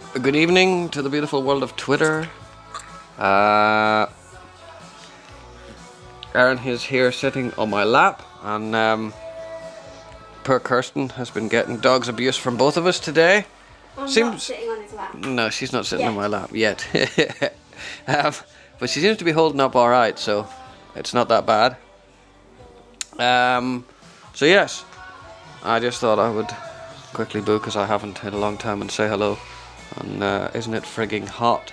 Good evening to the beautiful world of Twitter. Erin is here sitting on my lap, and poor Kirsten has been getting dog's abuse from both of us today. I'm not sitting on his lap. No, she's not sitting on my lap yet. But she seems to be holding up alright, so it's not that bad. So yes, I just thought I would quickly boo because I haven't in a long time and say hello. And isn't it frigging hot?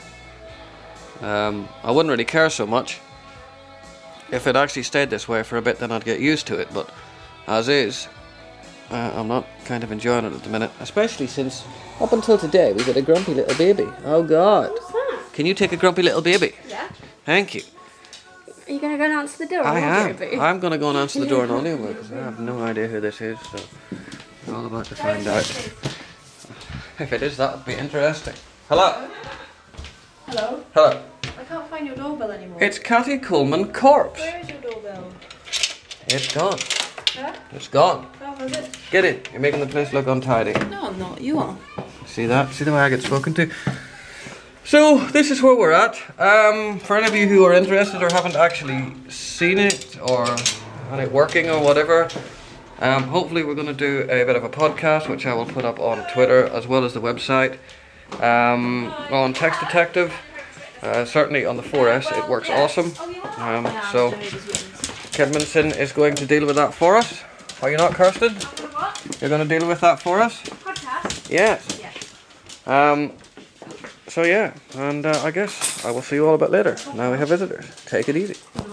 I wouldn't really care so much. If it actually stayed this way for a bit, then I'd get used to it. But as is, I'm not kind of enjoying it at the minute. Especially since up until today we got a grumpy little baby. Oh God! What's that? Can you take a grumpy little baby? Yeah. Thank you. Are you going to go and answer the door? I am. I'm going to go and answer the door and only because I have no idea who this is. So we're all about to find out. If it is, that would be interesting. Hello. Hello? Hello. I can't find your doorbell anymore. It's Cathy Coleman Corpse. Where is your doorbell? It's gone. Huh? It's gone. Oh, was it? Get in. You're making the place look untidy. No, I'm not. You are. See that? See the way I get spoken to? So, this is where we're at. For any of you who are interested or haven't actually seen it or had it working or whatever, hopefully we're going to do a bit of a podcast, which I will put up on Twitter as well as the website. On Text Detective, certainly on the 4S, it works awesome. So Kidmanson is going to deal with that for us. Are you not, Kirsten? What? You're going to deal with that for us? Podcast? Yes. Yes. So yeah, and I guess I will see you all a bit later. Now we have visitors. Take it easy.